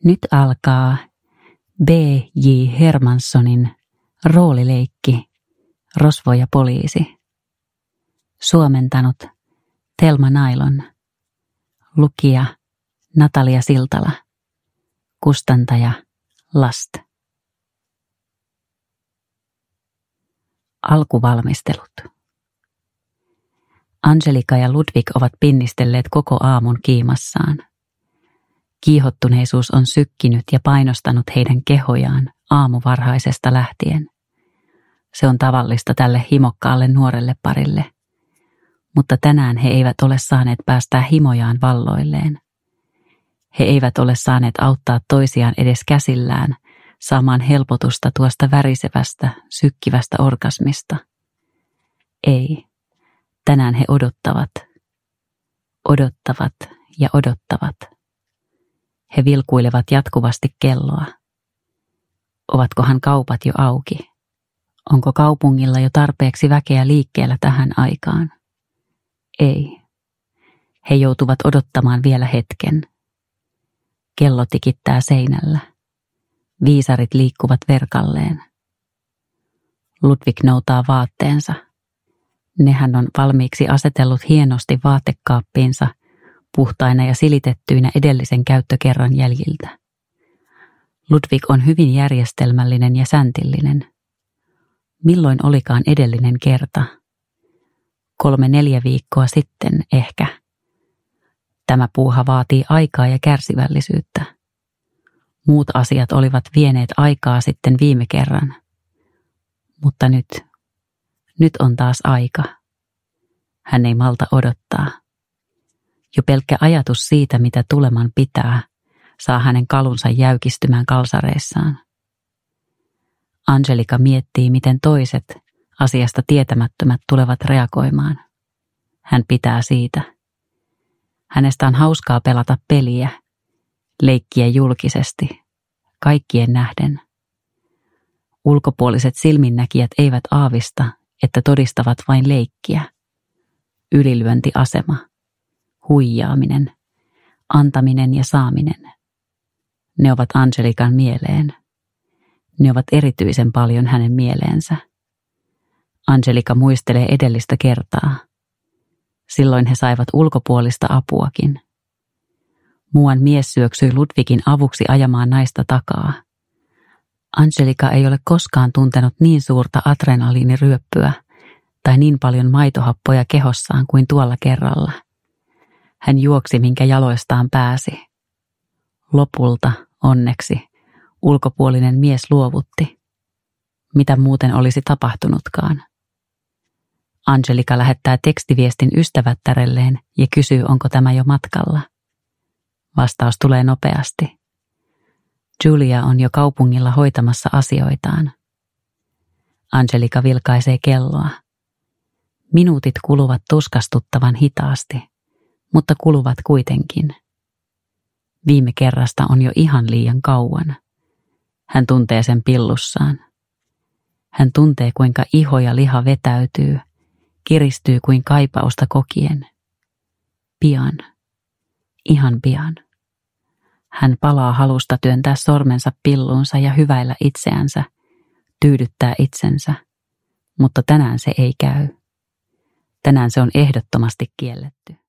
Nyt alkaa B.J. Hermanssonin roolileikki Rosvo ja poliisi. Suomentanut Thelma Nailon. Lukija Natalia Siltala. Kustantaja Last. Alkuvalmistelut. Angelika ja Ludwig ovat pinnistelleet koko aamun kiimassaan. Kiihottuneisuus on sykkinyt ja painostanut heidän kehojaan aamuvarhaisesta lähtien. Se on tavallista tälle himokkaalle nuorelle parille, mutta tänään he eivät ole saaneet päästää himojaan valloilleen. He eivät ole saaneet auttaa toisiaan edes käsillään saamaan helpotusta tuosta värisevästä, sykkivästä orgasmista. Ei, tänään he odottavat. Odottavat ja odottavat. He vilkuilevat jatkuvasti kelloa. Ovatkohan kaupat jo auki? Onko kaupungilla jo tarpeeksi väkeä liikkeellä tähän aikaan? Ei. He joutuvat odottamaan vielä hetken. Kello tikittää seinällä. Viisarit liikkuvat verkalleen. Ludwig noutaa vaatteensa. Nehän on valmiiksi asetellut hienosti vaatekaappiinsa, puhtaina ja silitettyinä edellisen käyttökerran jäljiltä. Ludwig on hyvin järjestelmällinen ja säntillinen. Milloin olikaan edellinen kerta? 3-4 viikkoa sitten ehkä. Tämä puuha vaatii aikaa ja kärsivällisyyttä. Muut asiat olivat vieneet aikaa sitten viime kerran. Mutta nyt on taas aika. Hän ei malta odottaa. Jo pelkkä ajatus siitä, mitä tuleman pitää, saa hänen kalunsa jäykistymään kalsareissaan. Angelika miettii, miten toiset, asiasta tietämättömät, tulevat reagoimaan. Hän pitää siitä. Hänestä on hauskaa pelata peliä, leikkiä julkisesti, kaikkien nähden. Ulkopuoliset silminnäkijät eivät aavista, että todistavat vain leikkiä. Ylilyöntiasema, huijaaminen, antaminen ja saaminen. Ne ovat Angelikan mieleen. Ne ovat erityisen paljon hänen mieleensä. Angelika muistelee edellistä kertaa. Silloin he saivat ulkopuolista apuakin. Muuan mies syöksyi Ludwigin avuksi ajamaan naista takaa. Angelika ei ole koskaan tuntenut niin suurta adrenaliiniryöppyä tai niin paljon maitohappoja kehossaan kuin tuolla kerralla. Hän juoksi, minkä jaloistaan pääsi. Lopulta, onneksi, ulkopuolinen mies luovutti. Mitä muuten olisi tapahtunutkaan? Angelika lähettää tekstiviestin ystävättärelleen ja kysyy, onko tämä jo matkalla. Vastaus tulee nopeasti. Julia on jo kaupungilla hoitamassa asioitaan. Angelika vilkaisee kelloa. Minuutit kuluvat tuskastuttavan hitaasti, mutta kuluvat kuitenkin. Viime kerrasta on jo ihan liian kauan. Hän tuntee sen pillussaan. Hän tuntee, kuinka iho ja liha vetäytyy, kiristyy kuin kaipausta kokien. Pian, ihan pian. Hän palaa halusta työntää sormensa pilluunsa ja hyväillä itseänsä, tyydyttää itsensä, mutta tänään se ei käy. Tänään se on ehdottomasti kielletty.